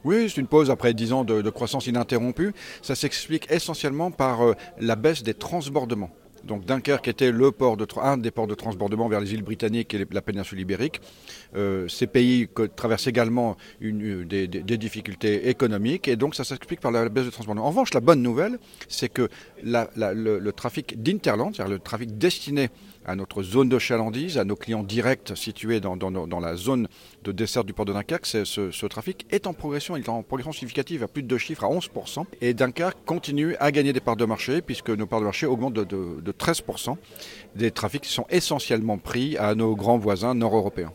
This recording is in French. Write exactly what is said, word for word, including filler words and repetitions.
Oui, c'est une pause après dix ans de, de croissance ininterrompue. Ça s'explique essentiellement par euh, la baisse des transbordements. Donc Dunkerque était le port de, un des ports de transbordement vers les îles britanniques et les, la péninsule ibérique. Euh, ces pays traversent également une, des, des, des difficultés économiques et donc ça s'explique par la baisse de transbordement. En revanche, la bonne nouvelle, c'est que la, la, le, le trafic d'Interland, c'est-à-dire le trafic destiné à notre zone de chalandise, à nos clients directs situés dans, dans, dans la zone de dessert du port de Dunkerque, ce, ce trafic est en progression, il est en progression significative à plus de deux chiffres, à onze pour cent. Et Dunkerque continue à gagner des parts de marché puisque nos parts de marché augmentent de, de, de treize pour cent. Des trafics qui sont essentiellement pris à nos grands voisins nord-européens.